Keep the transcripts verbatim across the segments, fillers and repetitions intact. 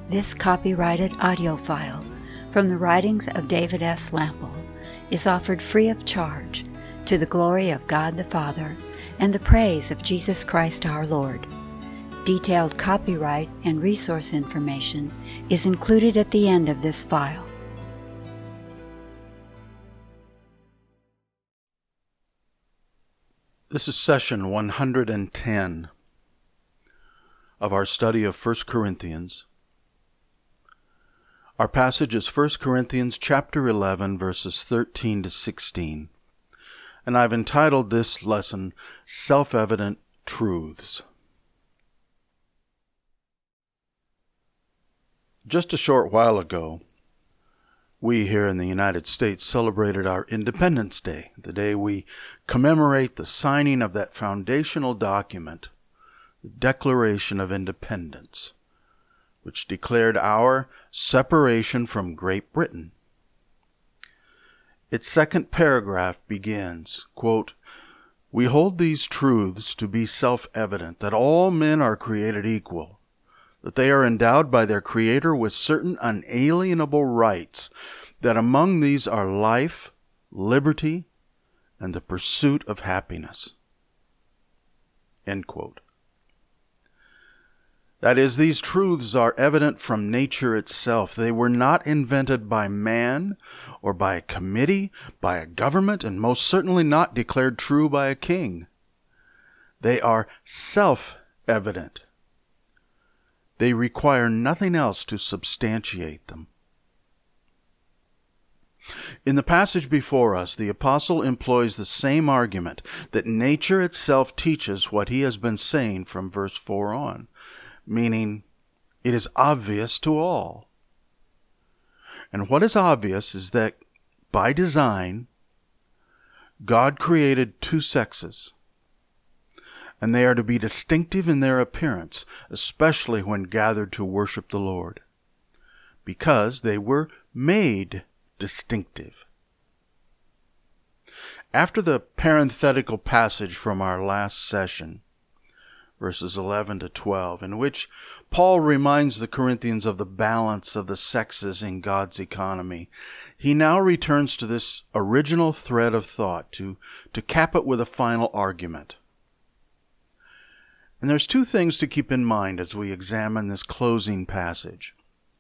This copyrighted audio file from the writings of David S. Lample is offered free of charge to the glory of God the Father and the praise of Jesus Christ our Lord. Detailed copyright and resource information is included at the end of this file. This is session one hundred ten of our study of First Corinthians. Our passage is First Corinthians chapter eleven, verses thirteen to sixteen, and I've entitled this lesson, Self-Evident Truths. Just a short while ago, we here in the United States celebrated our Independence Day, the day we commemorate the signing of that foundational document, the Declaration of Independence, which declared our separation from Great Britain. Its second paragraph begins, quote, "We hold these truths to be self-evident, that all men are created equal, that they are endowed by their Creator with certain unalienable rights, that among these are life, liberty, and the pursuit of happiness." End quote. That is, these truths are evident from nature itself. They were not invented by man or by a committee, by a government, and most certainly not declared true by a king. They are self-evident. They require nothing else to substantiate them. In the passage before us, the apostle employs the same argument that nature itself teaches what he has been saying from verse four on, meaning it is obvious to all. And what is obvious is that by design, God created two sexes, and they are to be distinctive in their appearance, especially when gathered to worship the Lord, because they were made distinctive. After the parenthetical passage from our last session, verses eleven to twelve, in which Paul reminds the Corinthians of the balance of the sexes in God's economy, he now returns to this original thread of thought to, to cap it with a final argument. And there's two things to keep in mind as we examine this closing passage.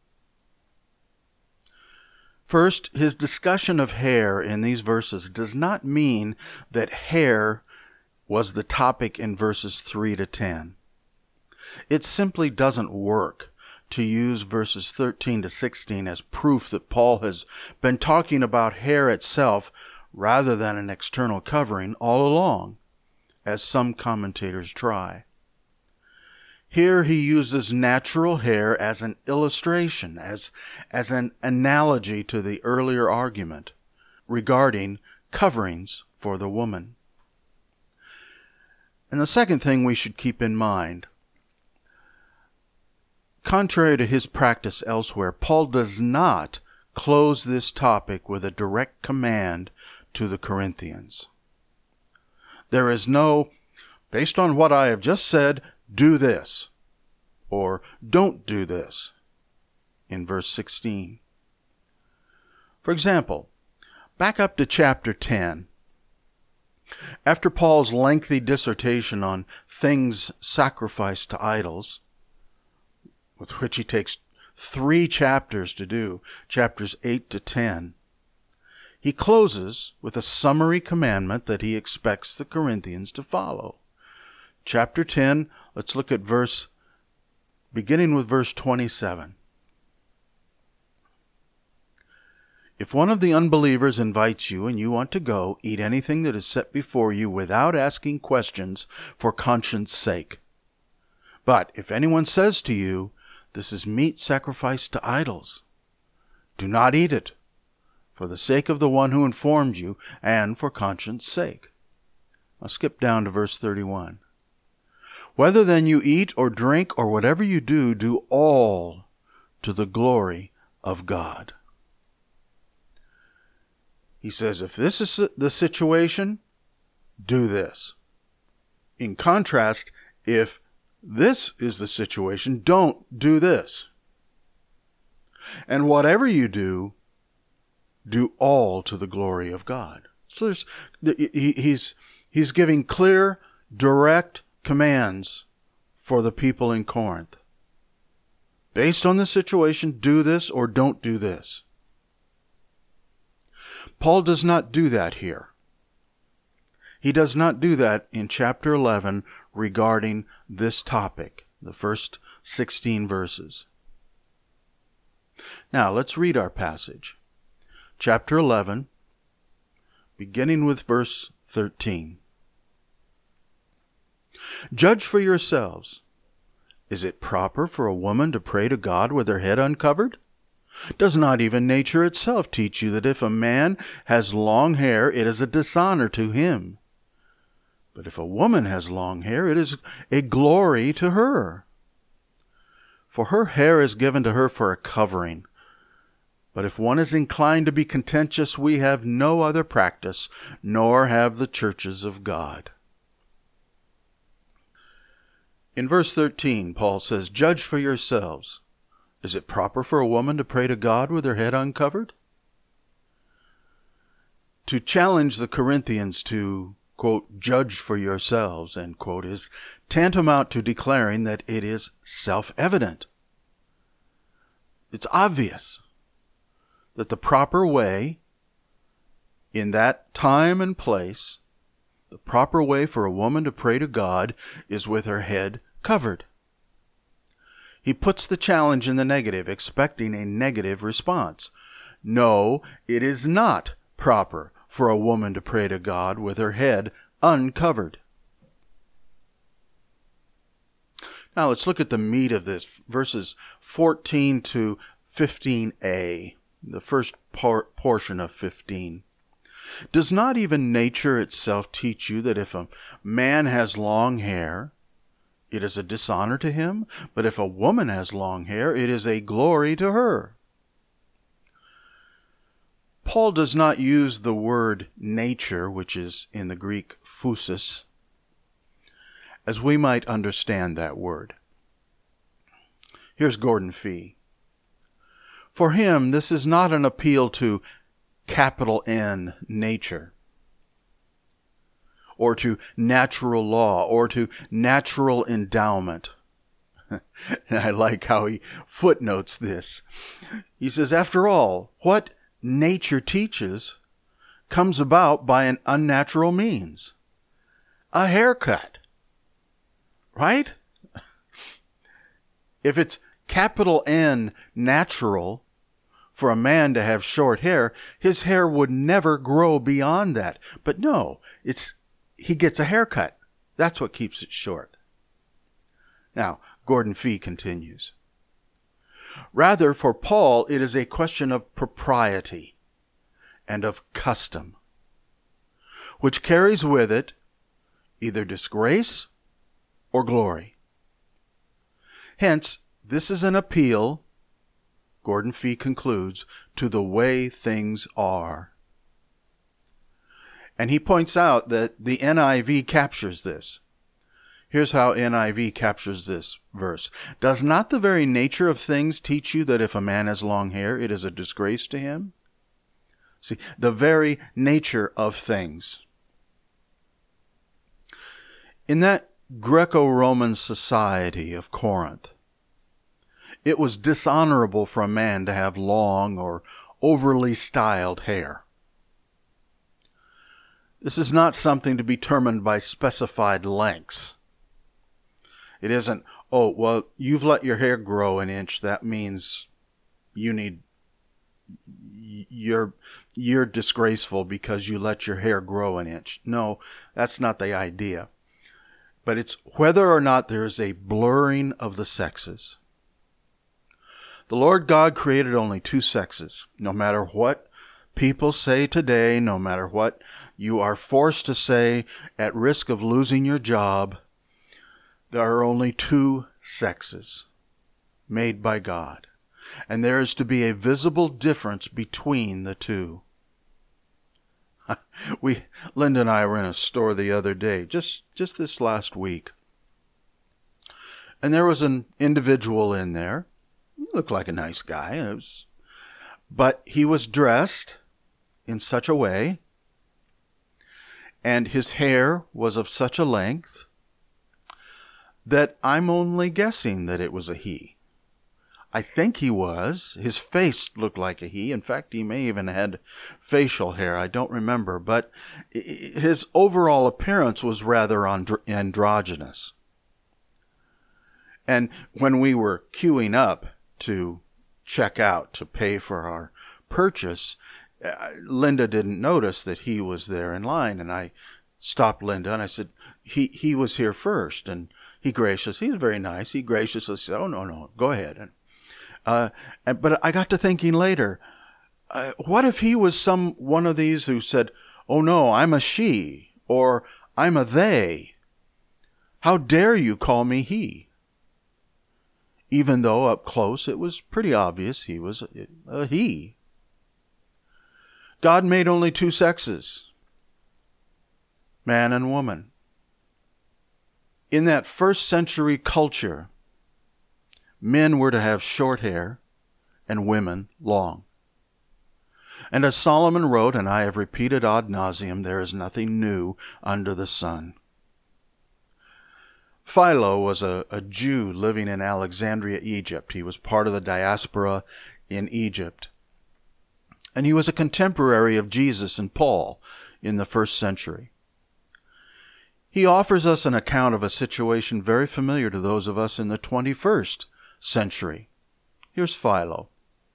First, his discussion of hair in these verses does not mean that hair was the topic in verses three to ten. It simply doesn't work to use verses thirteen to sixteen as proof that Paul has been talking about hair itself rather than an external covering all along, as some commentators try. Here he uses natural hair as an illustration, as, as an analogy to the earlier argument regarding coverings for the woman. And the second thing we should keep in mind, contrary to his practice elsewhere, Paul does not close this topic with a direct command to the Corinthians. There is no, based on what I have just said, do this, or don't do this, in verse sixteen. For example, back up to chapter ten. After Paul's lengthy dissertation on things sacrificed to idols, with which he takes three chapters to do, chapters eight to ten, he closes with a summary commandment that he expects the Corinthians to follow. Chapter ten, let's look at verse, beginning with verse twenty-seven. If one of the unbelievers invites you and you want to go, eat anything that is set before you without asking questions for conscience sake. But if anyone says to you, this is meat sacrificed to idols, do not eat it, for the sake of the one who informed you and for conscience sake. I'll skip down to verse thirty-one. Whether then you eat or drink or whatever you do, do all to the glory of God. He says, if this is the situation, do this. In contrast, if this is the situation, don't do this. And whatever you do, do all to the glory of God. So there's, he, he's, he's giving clear, direct commands for the people in Corinth. Based on the situation, do this or don't do this. Paul does not do that here. He does not do that in chapter eleven regarding this topic, the first sixteen verses. Now, let's read our passage. Chapter eleven, beginning with verse thirteen. Judge for yourselves. Is it proper for a woman to pray to God with her head uncovered? Does not even nature itself teach you that if a man has long hair, it is a dishonor to him? But if a woman has long hair, it is a glory to her. For her hair is given to her for a covering. But if one is inclined to be contentious, we have no other practice, nor have the churches of God. In verse thirteen, Paul says, Judge for yourselves. Is it proper for a woman to pray to God with her head uncovered? To challenge the Corinthians to, quote, judge for yourselves, end quote, is tantamount to declaring that it is self-evident. It's obvious that the proper way, in that time and place, the proper way for a woman to pray to God is with her head covered. He puts the challenge in the negative, expecting a negative response. No, it is not proper for a woman to pray to God with her head uncovered. Now let's look at the meat of this, verses fourteen to fifteen a, the first par- portion of fifteen. Does not even nature itself teach you that if a man has long hair, it is a dishonor to him? But if a woman has long hair, it is a glory to her. Paul does not use the word nature, which is in the Greek phusis, as we might understand that word. Here's Gordon Fee. For him, this is not an appeal to capital N, nature, or to natural law, or to natural endowment. And I like how he footnotes this. He says, after all, what nature teaches comes about by an unnatural means. A haircut. Right? If it's capital N, natural, for a man to have short hair, his hair would never grow beyond that. But no, it's he gets a haircut. That's what keeps it short. Now, Gordon Fee continues. Rather, for Paul, it is a question of propriety and of custom, which carries with it either disgrace or glory. Hence, this is an appeal, Gordon Fee concludes, to the way things are. And he points out that the N I V captures this. Here's how N I V captures this verse. Does not the very nature of things teach you that if a man has long hair, it is a disgrace to him? See, the very nature of things. In that Greco-Roman society of Corinth, it was dishonorable for a man to have long or overly styled hair. This is not something to be determined by specified lengths. It isn't, oh, well, you've let your hair grow an inch. That means you need, you're, you're disgraceful because you let your hair grow an inch. No, that's not the idea. But it's whether or not there is a blurring of the sexes. The Lord God created only two sexes. No matter what people say today, no matter what you are forced to say at risk of losing your job, there are only two sexes made by God. And there is to be a visible difference between the two. we, Linda and I were in a store the other day, just, just this last week. And there was an individual in there He looked like a nice guy. It was, but he was dressed in such a way, and his hair was of such a length, that I'm only guessing that it was a he. I think he was. His face looked like a he. In fact, he may even had facial hair. I don't remember. But his overall appearance was rather andro- androgynous. And when we were queuing up to check out, to pay for our purchase, uh, Linda didn't notice that he was there in line. And I stopped Linda and I said, he, he was here first. And he graciously, he was very nice. He graciously said, oh, no, no, go ahead. And Uh, but I got to thinking later, uh, what if he was some one of these who said, oh no, I'm a she, or I'm a they. How dare you call me he? Even though up close it was pretty obvious he was a, a he. God made only two sexes, man and woman. In that first century culture, men were to have short hair and women long. And as Solomon wrote, and I have repeated ad nauseum, there is nothing new under the sun. Philo was a, a Jew living in Alexandria, Egypt. He was part of the diaspora in Egypt. And he was a contemporary of Jesus and Paul in the first century. He offers us an account of a situation very familiar to those of us in the twenty-first century. Here's Philo.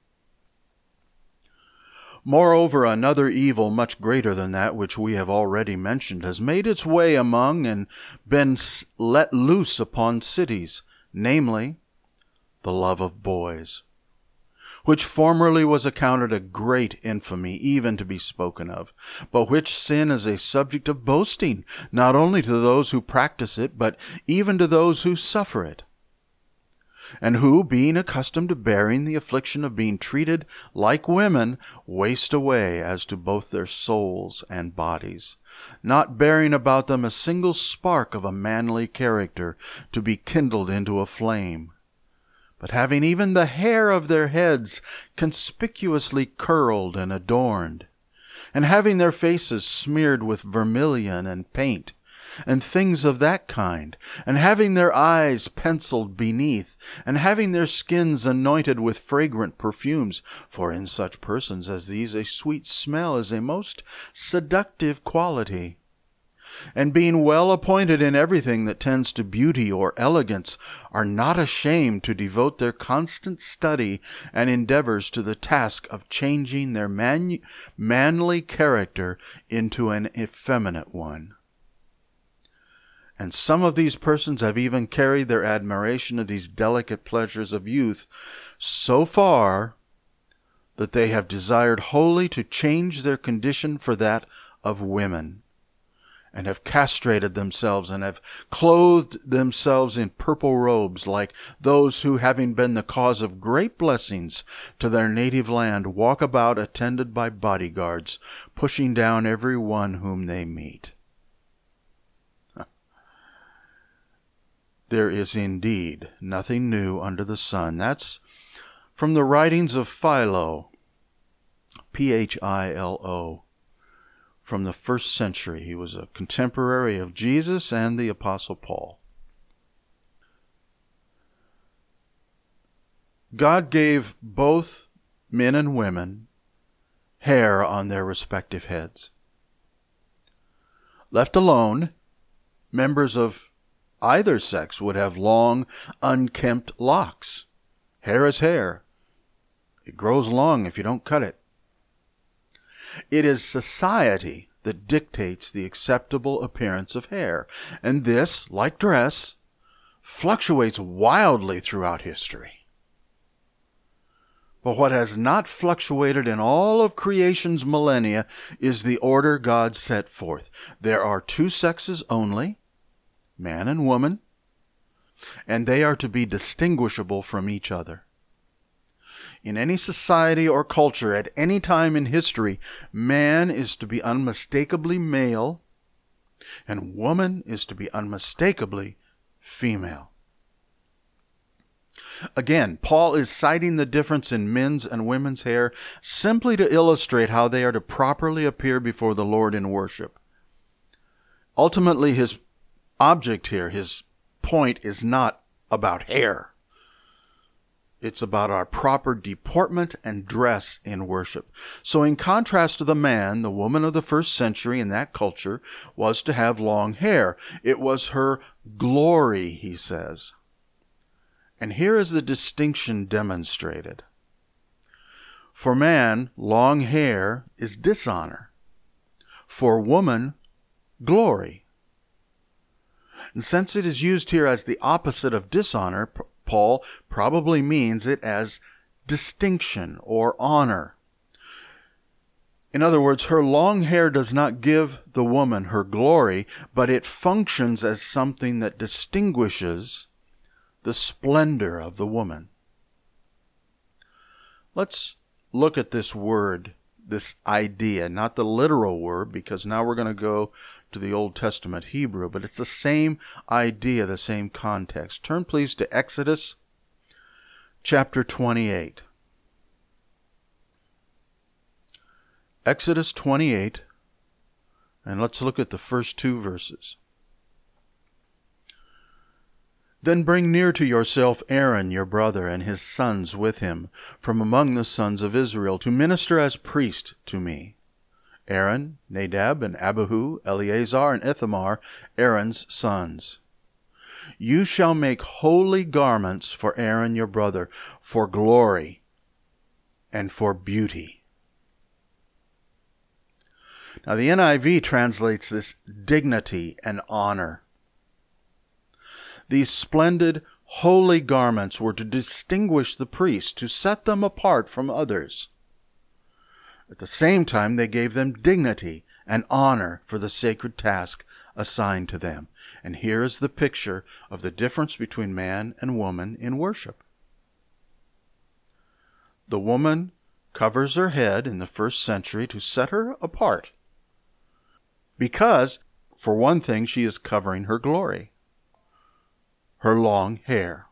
Moreover, another evil much greater than that which we have already mentioned has made its way among and been let loose upon cities, namely, the love of boys, which formerly was accounted a great infamy, even to be spoken of, but which sin is a subject of boasting, not only to those who practice it, but even to those who suffer it, and who, being accustomed to bearing the affliction of being treated like women, waste away as to both their souls and bodies, not bearing about them a single spark of a manly character to be kindled into a flame, but having even the hair of their heads conspicuously curled and adorned, and having their faces smeared with vermilion and paint, and things of that kind, and having their eyes penciled beneath, and having their skins anointed with fragrant perfumes, for in such persons as these a sweet smell is a most seductive quality, and being well appointed in everything that tends to beauty or elegance, are not ashamed to devote their constant study and endeavors to the task of changing their man- manly character into an effeminate one. And some of these persons have even carried their admiration of these delicate pleasures of youth so far that they have desired wholly to change their condition for that of women, and have castrated themselves, and have clothed themselves in purple robes, like those who, having been the cause of great blessings to their native land, walk about attended by bodyguards, pushing down every one whom they meet. There is indeed nothing new under the sun. That's from the writings of Philo, P H I L O, from the first century. He was a contemporary of Jesus and the Apostle Paul. God gave both men and women hair on their respective heads. Left alone, members of either sex would have long, unkempt locks. Hair is hair. It grows long if you don't cut it. It is society that dictates the acceptable appearance of hair, and this, like dress, fluctuates wildly throughout history. But what has not fluctuated in all of creation's millennia is the order God set forth. There are two sexes only, man and woman, and they are to be distinguishable from each other. In any society or culture at any time in history, man is to be unmistakably male, and woman is to be unmistakably female. Again, Paul is citing the difference in men's and women's hair simply to illustrate how they are to properly appear before the Lord in worship. Ultimately, his object here, his point, is not about hair. It's about our proper deportment and dress in worship. So in contrast to the man, the woman of the first century in that culture was to have long hair. It was her glory, he says. And here is the distinction demonstrated. For man, long hair is dishonor. For woman, glory. And since it is used here as the opposite of dishonor, Paul probably means it as distinction or honor. In other words, her long hair does not give the woman her glory, but it functions as something that distinguishes the splendor of the woman. Let's look at this word, this idea, not the literal word, because now we're going to go to the Old Testament Hebrew, but it's the same idea, the same context. Turn please to Exodus chapter twenty-eight. Exodus twenty-eight, and let's look at the first two verses. Then bring near to yourself Aaron your brother and his sons with him from among the sons of Israel to minister as priest to me. Aaron, Nadab, and Abihu, Eleazar, and Ithamar, Aaron's sons. You shall make holy garments for Aaron your brother, for glory and for beauty. Now the N I V translates this dignity and honor. These splendid, holy garments were to distinguish the priests, to set them apart from others. At the same time, they gave them dignity and honor for the sacred task assigned to them. And here is the picture of the difference between man and woman in worship. The woman covers her head in the first century to set her apart, because, for one thing, she is covering her glory, her long hair.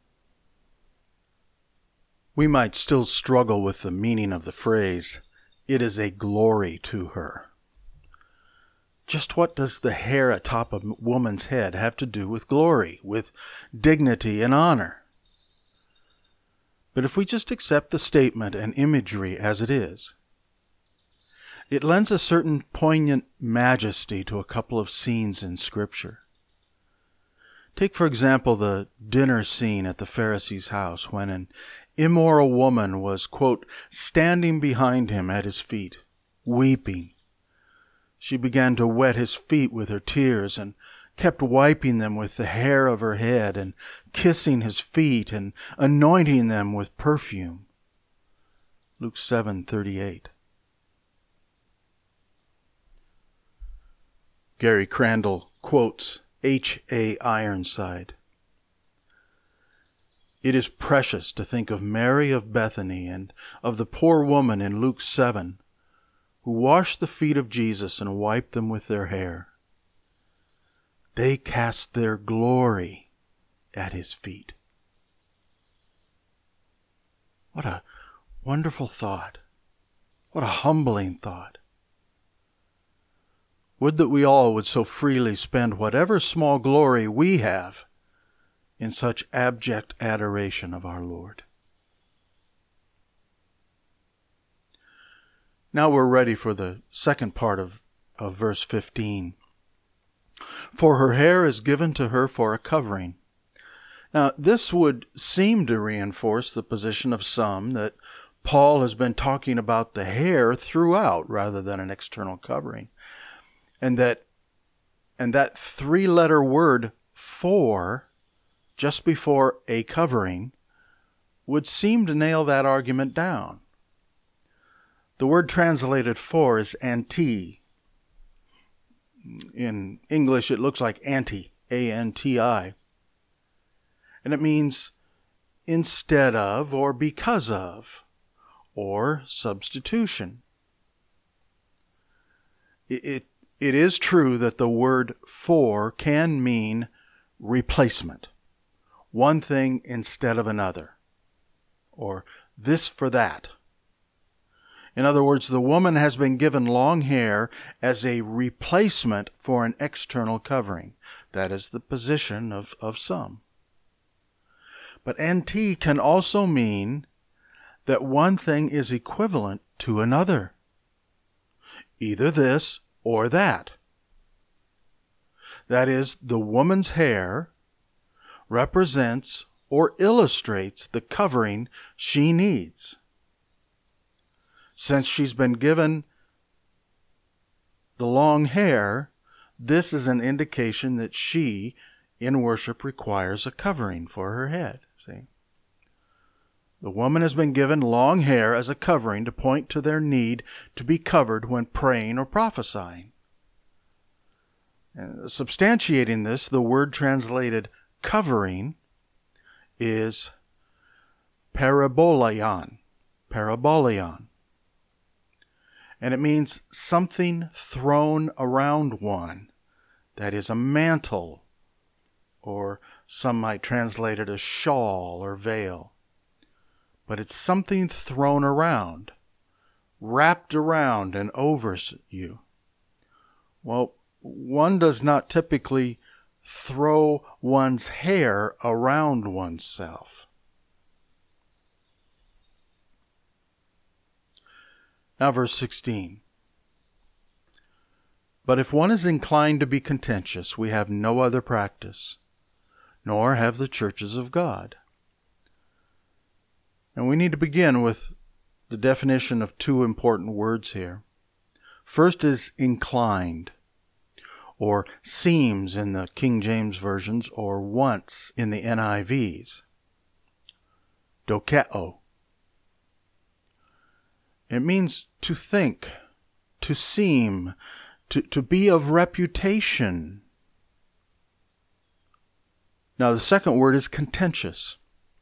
We might still struggle with the meaning of the phrase, "It is a glory to her." Just what does the hair atop a woman's head have to do with glory, with dignity and honor? But if we just accept the statement and imagery as it is, it lends a certain poignant majesty to a couple of scenes in Scripture. Take, for example, the dinner scene at the Pharisee's house when an immoral woman was, quote, standing behind him at his feet, weeping. She began to wet his feet with her tears and kept wiping them with the hair of her head and kissing his feet and anointing them with perfume. Luke seven thirty-eight. Gary Crandall quotes H A Ironside. It is precious to think of Mary of Bethany and of the poor woman in Luke seven who washed the feet of Jesus and wiped them with their hair. They cast their glory at his feet. What a wonderful thought. What a humbling thought. Would that we all would so freely spend whatever small glory we have in such abject adoration of our Lord. Now we're ready for the second part of, of verse fifteen. For her hair is given to her for a covering. Now this would seem to reinforce the position of some that Paul has been talking about the hair throughout rather than an external covering. And that and that three-letter word for, just before a covering, would seem to nail that argument down. The word translated for is anti. In English, it looks like anti, A N T I. And it means instead of or because of, or substitution. It, it, it is true that the word for can mean replacement one thing instead of another, or this for that. In other words, the woman has been given long hair as a replacement for an external covering. That is the position of, of some. But N T can also mean that one thing is equivalent to another. Either this or that. That is, the woman's hair represents or illustrates the covering she needs. Since she's been given the long hair, this is an indication that she, in worship, requires a covering for her head. See? The woman has been given long hair as a covering to point to their need to be covered when praying or prophesying. And substantiating this, the word translated covering is parabolion. Parabolion. And it means something thrown around one. That is a mantle, or some might translate it as shawl or veil. But it's something thrown around, wrapped around and over you. Well, one does not typically throw one's hair around oneself. Now verse sixteen. But if one is inclined to be contentious, we have no other practice, nor have the churches of God. And we need to begin with the definition of two important words here. First is inclined, or seems in the King James versions, or once in the N I Vs. Dokeo. It means to think, to seem, to, to be of reputation. Now the second word is contentious.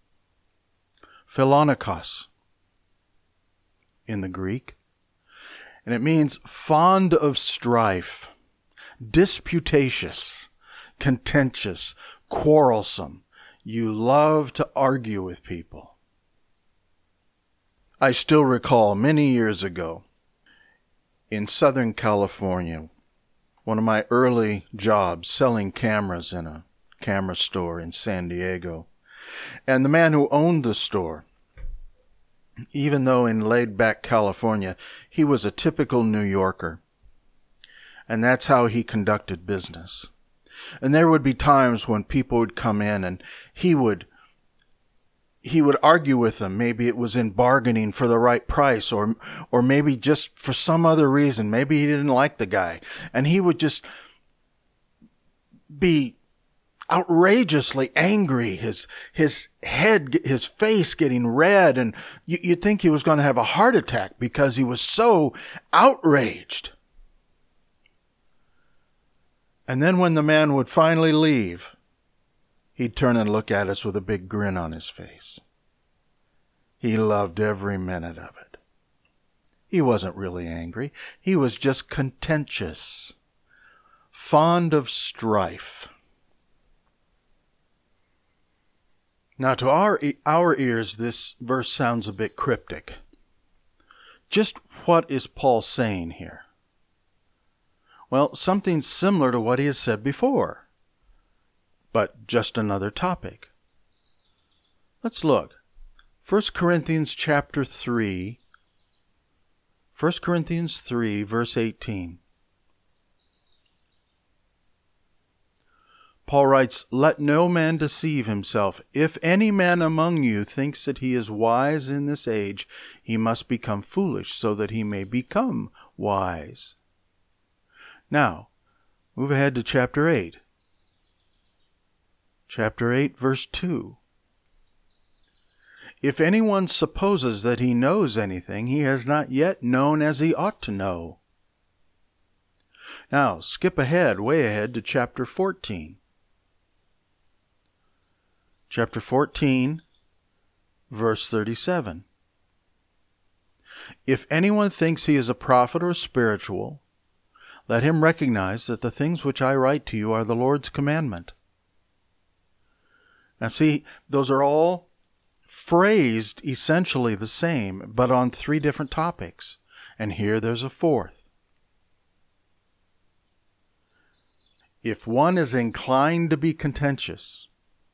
Philonikos in the Greek. And it means fond of strife, disputatious, contentious, quarrelsome. You love to argue with people. I still recall many years ago in Southern California, one of my early jobs selling cameras in a camera store in San Diego. And the man who owned the store, even though in laid-back California, he was a typical New Yorker. And that's how he conducted business. And there would be times when people would come in and he would he would argue with them. Maybe it was in bargaining for the right price, or or maybe just for some other reason. Maybe he didn't like the guy. And he would just be outrageously angry, his his head, his face getting red, and you, you'd think he was going to have a heart attack because he was so outraged. And then when the man would finally leave, he'd turn and look at us with a big grin on his face. He loved every minute of it. He wasn't really angry. He was just contentious, fond of strife. Now, to our, our ears, this verse sounds a bit cryptic. Just what is Paul saying here? Well, something similar to what he has said before, but just another topic. Let's look. First Corinthians chapter three, First Corinthians three, verse eighteen. Paul writes, "Let no man deceive himself. If any man among you thinks that he is wise in this age, he must become foolish, so that he may become wise." Now, move ahead to chapter eight. Chapter eight, verse two. "If anyone supposes that he knows anything, he has not yet known as he ought to know." Now, skip ahead, way ahead to chapter fourteen. Chapter fourteen, verse thirty-seven. "If anyone thinks he is a prophet or spiritual, let him recognize that the things which I write to you are the Lord's commandment." Now see, those are all phrased essentially the same, but on three different topics. And here there's a fourth. If one is inclined to be contentious,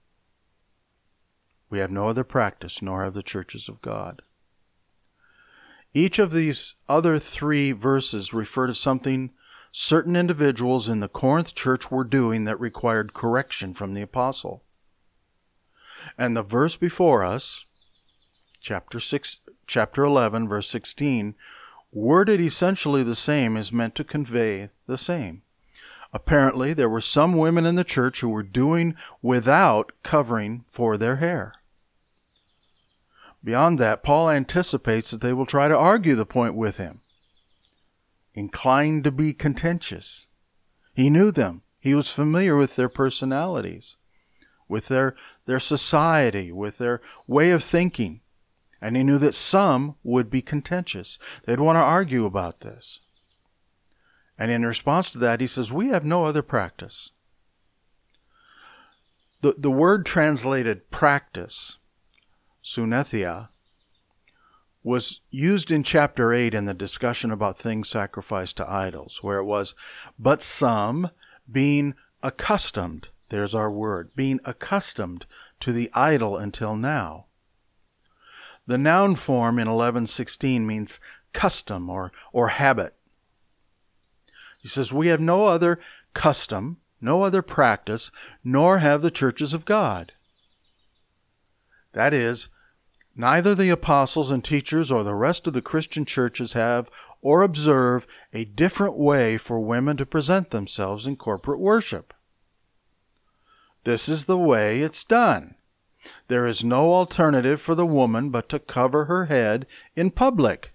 we have no other practice, nor have the churches of God. Each of these other three verses refer to something certain individuals in the Corinth church were doing that required correction from the apostle. And the verse before us, chapter six, chapter eleven, verse sixteen, worded essentially the same, is meant to convey the same. Apparently, there were some women in the church who were doing without covering for their hair. Beyond that, Paul anticipates that they will try to argue the point with him. Inclined to be contentious. He knew them. He was familiar with their personalities, with their, their society, with their way of thinking. And he knew that some would be contentious. They'd want to argue about this. And in response to that, he says, we have no other practice. The, the word translated practice, sunethia, was used in chapter eight in the discussion about things sacrificed to idols, where it was, but some being accustomed, there's our word, being accustomed to the idol until now. The noun form in eleven sixteen means custom or, or habit. He says, we have no other custom, no other practice, nor have the churches of God. That is, neither the apostles and teachers or the rest of the Christian churches have or observe a different way for women to present themselves in corporate worship. This is the way it's done. There is no alternative for the woman but to cover her head in public,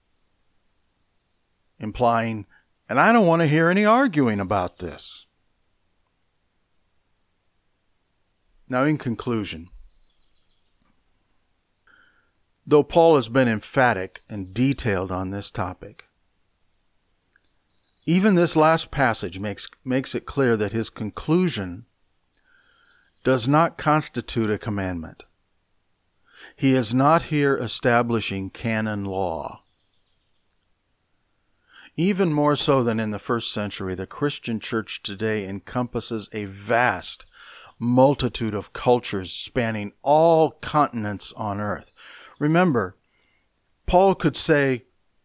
implying, and I don't want to hear any arguing about this. Now, in conclusion, though Paul has been emphatic and detailed on this topic, even this last passage makes, makes it clear that his conclusion does not constitute a commandment. He is not here establishing canon law. Even more so than in the first century, the Christian church today encompasses a vast multitude of cultures spanning all continents on earth. Remember, Paul could say,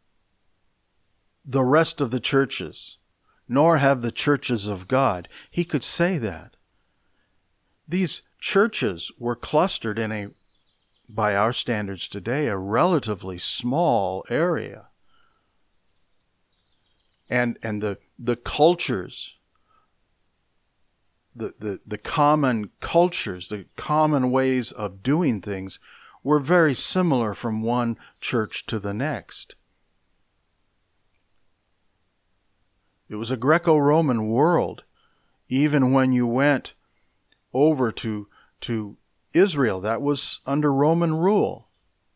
the rest of the churches, nor have the churches of God. He could say that. These churches were clustered in a, by our standards today, a relatively small area. And and the the cultures, the, the, the common cultures, the common ways of doing things were very similar from one church to the next. It was a Greco-Roman world. Even when you went over to, to Israel, that was under Roman rule.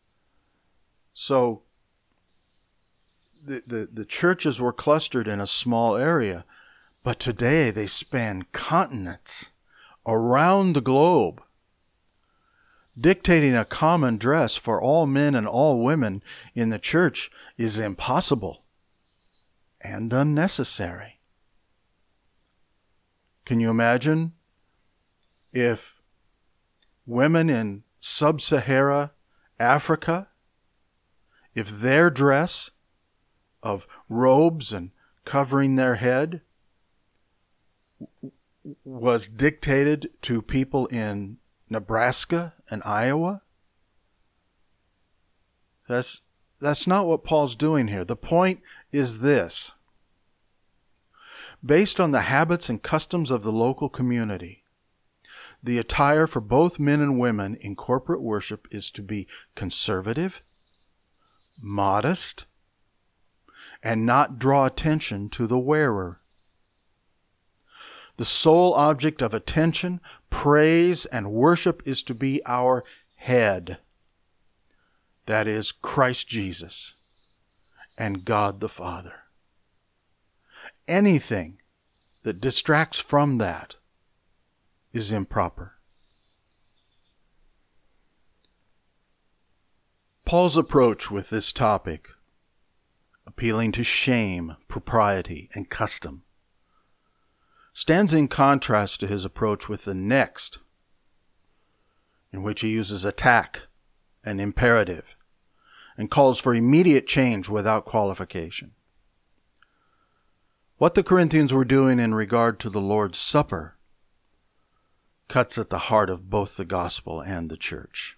So the, the, the churches were clustered in a small area, but today they span continents around the globe. Dictating a common dress for all men and all women in the church is impossible and unnecessary. Can you imagine if women in sub-Sahara Africa, if their dress of robes and covering their head was dictated to people in Nebraska and Iowa? That's, that's not what Paul's doing here. The point is this. Based on the habits and customs of the local community, the attire for both men and women in corporate worship is to be conservative, modest, and not draw attention to the wearer. The sole object of attention, praise, and worship is to be our head. That is Christ Jesus and God the Father. Anything that distracts from that is improper. Paul's approach with this topic, appealing to shame, propriety, and custom, stands in contrast to his approach with the next, in which he uses attack and imperative and calls for immediate change without qualification. What the Corinthians were doing in regard to the Lord's Supper cuts at the heart of both the gospel and the church.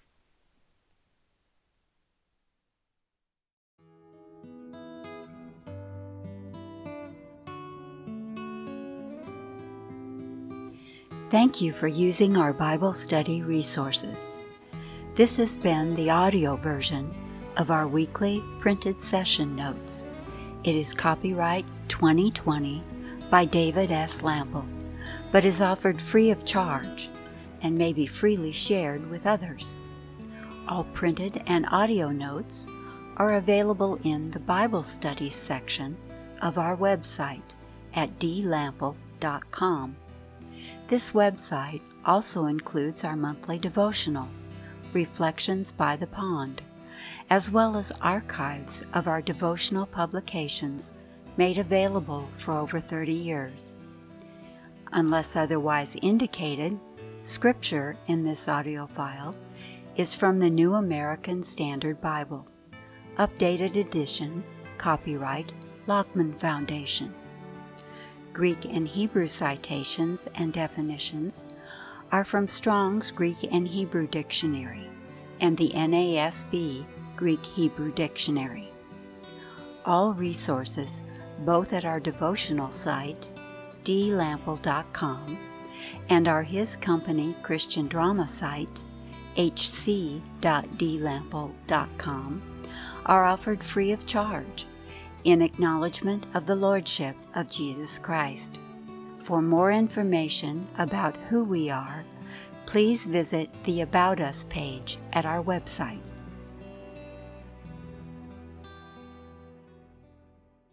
Thank you for using our Bible study resources. This has been the audio version of our weekly printed session notes. It is copyright twenty twenty by David S. Lample, but is offered free of charge and may be freely shared with others. All printed and audio notes are available in the Bible Studies section of our website at d lample dot com. This website also includes our monthly devotional, Reflections by the Pond, as well as archives of our devotional publications made available for over thirty years. Unless otherwise indicated, scripture in this audio file is from the New American Standard Bible, updated edition, copyright Lockman Foundation. Greek and Hebrew citations and definitions are from Strong's Greek and Hebrew Dictionary and the N A S B Greek-Hebrew Dictionary. All resources, both at our devotional site, d lample dot com, and our His Company Christian drama site, h c dot d lample dot com, are offered free of charge in acknowledgement of the Lordship of Jesus Christ. For more information about who we are, please visit the About Us page at our website.